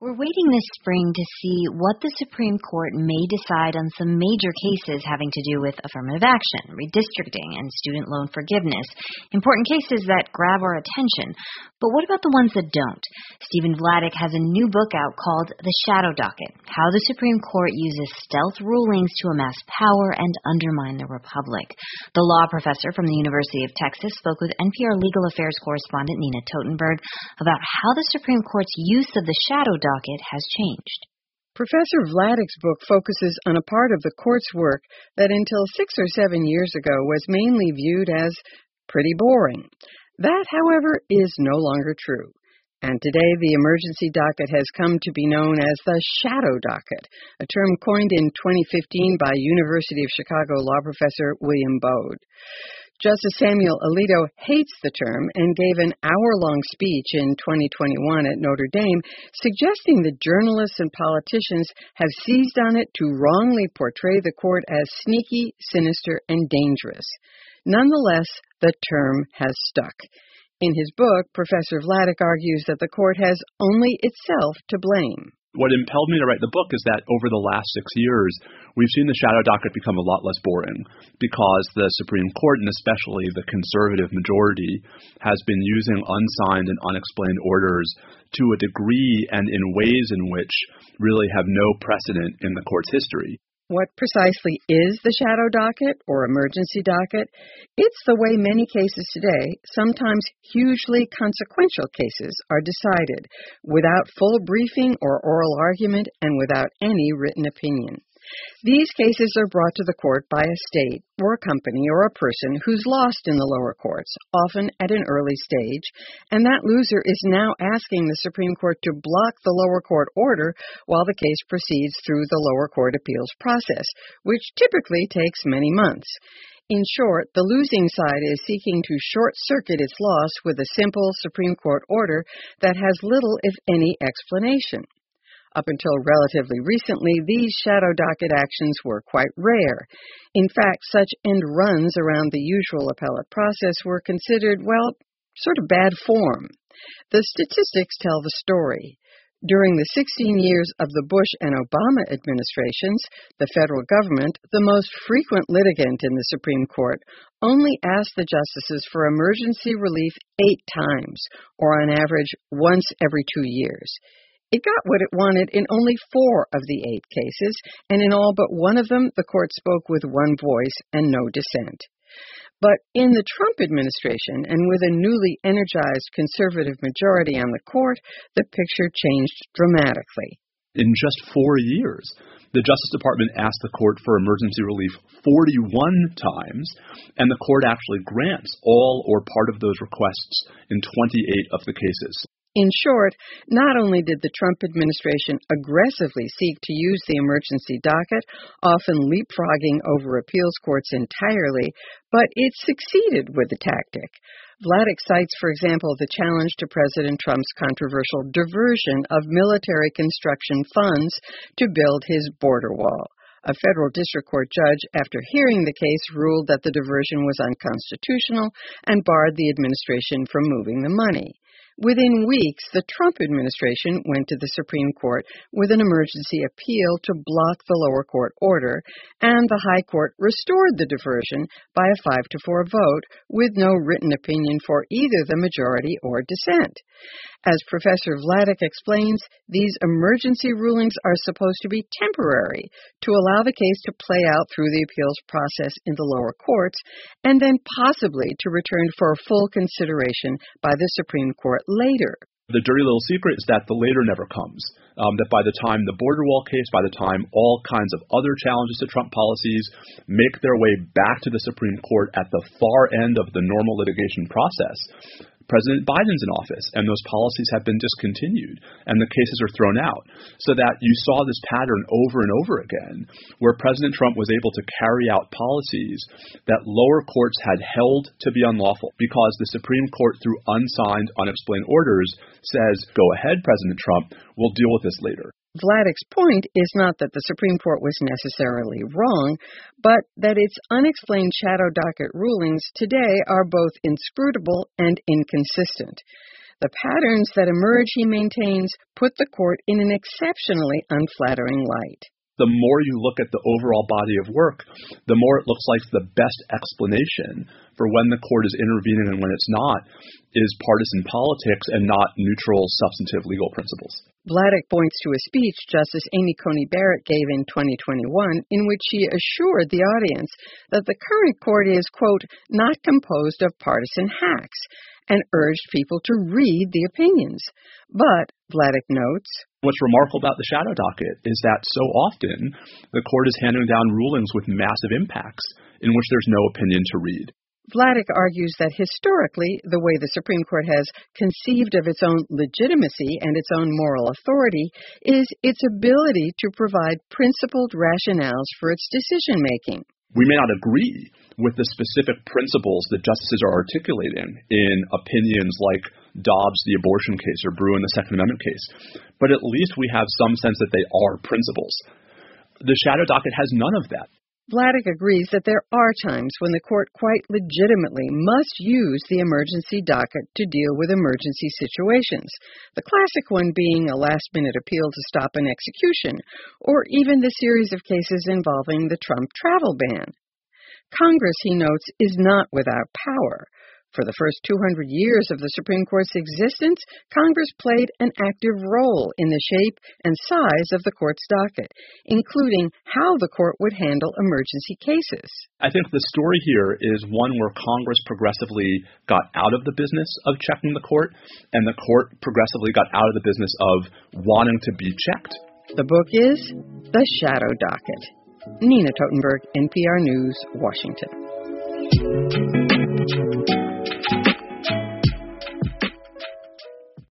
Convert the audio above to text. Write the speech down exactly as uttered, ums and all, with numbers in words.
We're waiting this spring to see what the Supreme Court may decide on some major cases having to do with affirmative action, redistricting, and student loan forgiveness. Important cases that grab our attention. But what about the ones that don't? Stephen Vladeck has a new book out called The Shadow Docket: How the Supreme Court Uses Stealth Rulings to Amass Power and Undermine the Republic. The law professor from the University of Texas spoke with N P R legal affairs correspondent Nina Totenberg about how the Supreme Court's use of the shadow docket Docket has changed. Professor Vladeck's book focuses on a part of the court's work that until six or seven years ago was mainly viewed as pretty boring. That, however, is no longer true. And today the emergency docket has come to be known as the shadow docket, a term coined in twenty fifteen by University of Chicago law professor William Baude. Justice Samuel Alito hates the term and gave an hour-long speech in twenty twenty-one at Notre Dame suggesting that journalists and politicians have seized on it to wrongly portray the court as sneaky, sinister, and dangerous. Nonetheless, the term has stuck. In his book, Professor Vladeck argues that the court has only itself to blame. What impelled me to write the book is that over the last six years, we've seen the shadow docket become a lot less boring because the Supreme Court, and especially the conservative majority, has been using unsigned and unexplained orders to a degree and in ways in which really have no precedent in the court's history. What precisely is the shadow docket or emergency docket? It's the way many cases today, sometimes hugely consequential cases, are decided without full briefing or oral argument and without any written opinion. These cases are brought to the court by a state or a company or a person who's lost in the lower courts, often at an early stage, and that loser is now asking the Supreme Court to block the lower court order while the case proceeds through the lower court appeals process, which typically takes many months. In short, the losing side is seeking to short-circuit its loss with a simple Supreme Court order that has little, if any, explanation. Up until relatively recently, these shadow docket actions were quite rare. In fact, such end runs around the usual appellate process were considered, well, sort of bad form. The statistics tell the story. During the sixteen years of the Bush and Obama administrations, the federal government, the most frequent litigant in the Supreme Court, only asked the justices for emergency relief eight times, or on average once every two years. It got what it wanted in only four of the eight cases, and in all but one of them, the court spoke with one voice and no dissent. But in the Trump administration, and with a newly energized conservative majority on the court, the picture changed dramatically. In just four years, the Justice Department asked the court for emergency relief forty-one times, and the court actually grants all or part of those requests in twenty-eight of the cases. In short, not only did the Trump administration aggressively seek to use the emergency docket, often leapfrogging over appeals courts entirely, but it succeeded with the tactic. Vladeck cites, for example, the challenge to President Trump's controversial diversion of military construction funds to build his border wall. A federal district court judge, after hearing the case, ruled that the diversion was unconstitutional and barred the administration from moving the money. Within weeks, the Trump administration went to the Supreme Court with an emergency appeal to block the lower court order, and the High Court restored the diversion by a five to four vote with no written opinion for either the majority or dissent. As Professor Vladeck explains, these emergency rulings are supposed to be temporary to allow the case to play out through the appeals process in the lower courts and then possibly to return for full consideration by the Supreme Court later. The dirty little secret is that the later never comes, um, that by the time the border wall case, by the time all kinds of other challenges to Trump policies make their way back to the Supreme Court at the far end of the normal litigation process, President Biden's in office, and those policies have been discontinued, and the cases are thrown out, so that you saw this pattern over and over again, where President Trump was able to carry out policies that lower courts had held to be unlawful, because the Supreme Court, through unsigned, unexplained orders, says, go ahead, President Trump, we'll deal with this later. Vladeck's point is not that the Supreme Court was necessarily wrong, but that its unexplained shadow docket rulings today are both inscrutable and inconsistent. The patterns that emerge, he maintains, put the court in an exceptionally unflattering light. The more you look at the overall body of work, the more it looks like the best explanation for when the court is intervening and when it's not is partisan politics and not neutral, substantive legal principles. Vladeck points to a speech Justice Amy Coney Barrett gave in twenty twenty-one in which she assured the audience that the current court is, quote, not composed of partisan hacks, and urged people to read the opinions. But, Vladeck notes, what's remarkable about the shadow docket is that so often the court is handing down rulings with massive impacts in which there's no opinion to read. Vladeck argues that historically, the way the Supreme Court has conceived of its own legitimacy and its own moral authority is its ability to provide principled rationales for its decision-making. We may not agree with the specific principles that justices are articulating in opinions like Dobbs, the abortion case, or Bruen, the Second Amendment case, but at least we have some sense that they are principles. The shadow docket has none of that. Vladeck agrees that there are times when the court quite legitimately must use the emergency docket to deal with emergency situations, the classic one being a last-minute appeal to stop an execution, or even the series of cases involving the Trump travel ban. Congress, he notes, is not without power. For the first two hundred years of the Supreme Court's existence, Congress played an active role in the shape and size of the court's docket, including how the court would handle emergency cases. I think the story here is one where Congress progressively got out of the business of checking the court, and the court progressively got out of the business of wanting to be checked. The book is The Shadow Docket. Nina Totenberg, N P R News, Washington.